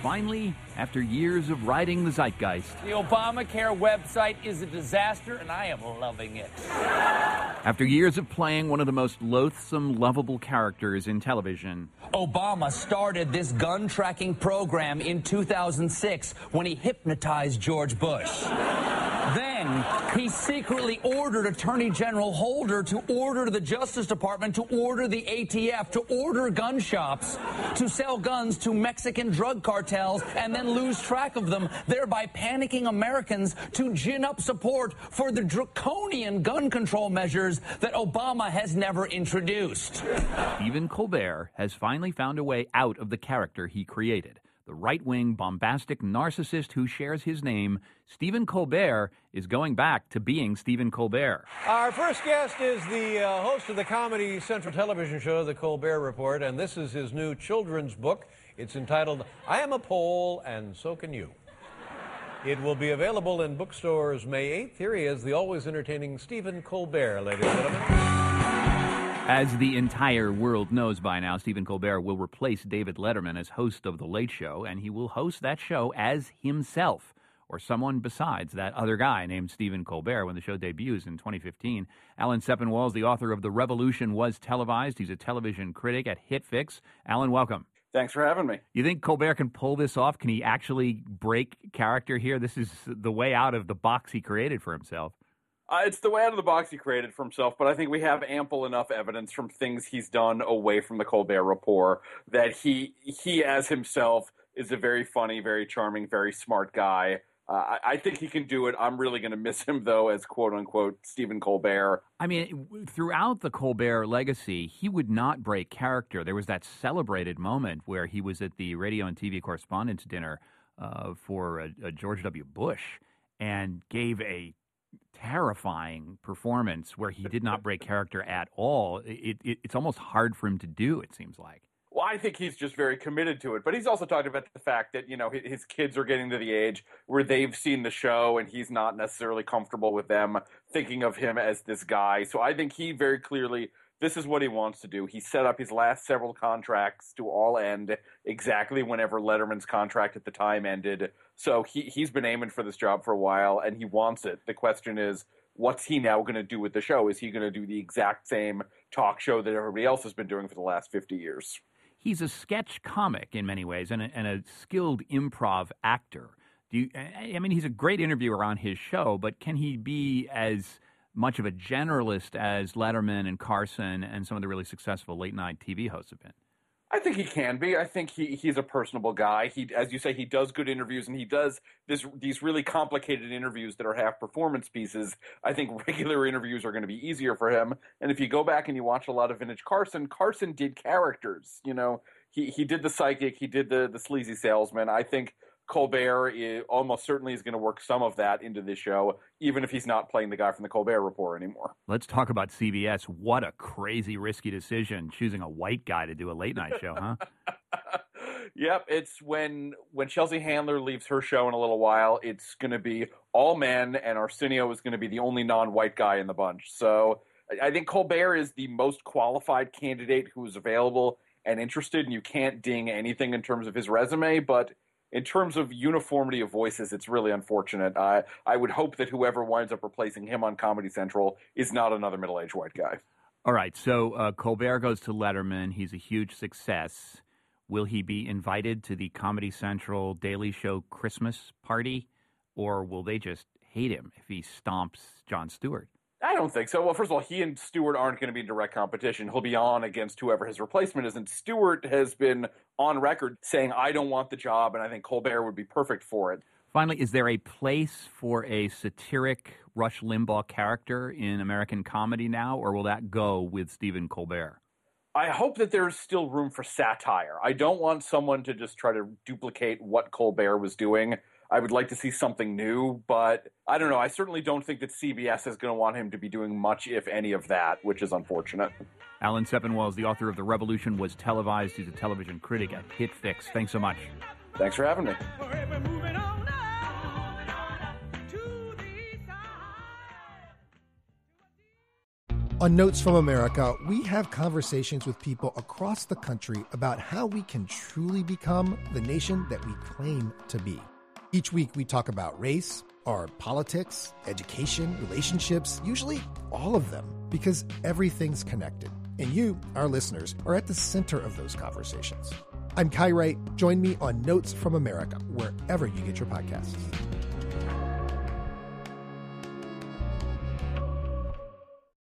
finally, after years of riding the zeitgeist. The Obamacare website is a disaster, and I am loving it. After years of playing one of the most loathsome, lovable characters in television. Obama started this gun tracking program in 2006 when he hypnotized George Bush. Then, he secretly ordered Attorney General Holder to order the Justice Department to order the ATF to order gun shops to sell guns to Mexican drug cartels and then lose track of them, thereby panicking Americans to gin up support for the draconian gun control measures that Obama has never introduced. Stephen Colbert has finally found a way out of the character he created. The right-wing, bombastic narcissist who shares his name, Stephen Colbert, is going back to being Stephen Colbert. Our first guest is the host of the Comedy Central television show, The Colbert Report, and this is his new children's book. It's entitled, I Am a Pole, and So Can You. It will be available in bookstores May 8th. Here he is, the always entertaining Stephen Colbert, ladies and gentlemen. As the entire world knows by now, Stephen Colbert will replace David Letterman as host of The Late Show, and he will host that show as himself, or someone besides that other guy named Stephen Colbert when the show debuts in 2015. Alan Sepinwall is the author of The Revolution Was Televised. He's a television critic at HitFix. Alan, welcome. Thanks for having me. You think Colbert can pull this off? Can he actually break character here? This is the way out of the box he created for himself. It's the way out of the box he created for himself, but I think we have ample enough evidence from things he's done away from the Colbert Report that he as himself is a very funny, very charming, very smart guy. I think he can do it. I'm really going to miss him, though, as quote-unquote Stephen Colbert. I mean, throughout the Colbert legacy, he would not break character. There was that celebrated moment where he was at the radio and TV correspondents' dinner for George W. Bush and gave a terrifying performance where he did not break character at all. It's almost hard for him to do, it seems like. Well, I think he's just very committed to it. But he's also talked about the fact that, you know, his kids are getting to the age where they've seen the show and he's not necessarily comfortable with them thinking of him as this guy. So I think he very clearly, this is what he wants to do. He set up his last several contracts to all end exactly whenever Letterman's contract at the time ended. So he's been aiming for this job for a while, and he wants it. The question is, what's he now going to do with the show? Is he going to do the exact same talk show that everybody else has been doing for the last 50 years? He's a sketch comic in many ways and a skilled improv actor. I mean, he's a great interviewer on his show, but can he be as much of a generalist as Letterman and Carson and some of the really successful late-night TV hosts have been? I think he can be. I think he's a personable guy. He, as you say, he does good interviews, and he does these really complicated interviews that are half performance pieces. I think regular interviews are going to be easier for him. And if you go back and you watch a lot of vintage Carson did characters. You know, he did the psychic, he did the sleazy salesman. I think Colbert almost certainly is going to work some of that into this show, even if he's not playing the guy from the Colbert Report anymore. Let's talk about CBS. What a crazy, risky decision, choosing a white guy to do a late-night show, huh? Yep, it's when Chelsea Handler leaves her show in a little while, it's going to be all men, and Arsenio is going to be the only non-white guy in the bunch. So I think Colbert is the most qualified candidate who is available and interested, and you can't ding anything in terms of his resume, but in terms of uniformity of voices, it's really unfortunate. I would hope that whoever winds up replacing him on Comedy Central is not another middle-aged white guy. All right, so Colbert goes to Letterman. He's a huge success. Will he be invited to the Comedy Central Daily Show Christmas party, or will they just hate him if he stomps Jon Stewart? I don't think so. Well, first of all, he and Stewart aren't going to be in direct competition. He'll be on against whoever his replacement is, and Stewart has been on record saying, I don't want the job, and I think Colbert would be perfect for it. Finally, is there a place for a satiric Rush Limbaugh character in American comedy now, or will that go with Stephen Colbert? I hope that there's still room for satire. I don't want someone to just try to duplicate what Colbert was doing. I would like to see something new, but I don't know. I certainly don't think that CBS is going to want him to be doing much, if any, of that, which is unfortunate. Alan Sepinwall is the author of The Revolution Was Televised. He's a television critic at HitFix. Thanks so much. Thanks for having me. On Notes from America, we have conversations with people across the country about how we can truly become the nation that we claim to be. Each week, we talk about race, our politics, education, relationships, usually all of them, because everything's connected. And you, our listeners, are at the center of those conversations. I'm Kai Wright. Join me on Notes from America, wherever you get your podcasts.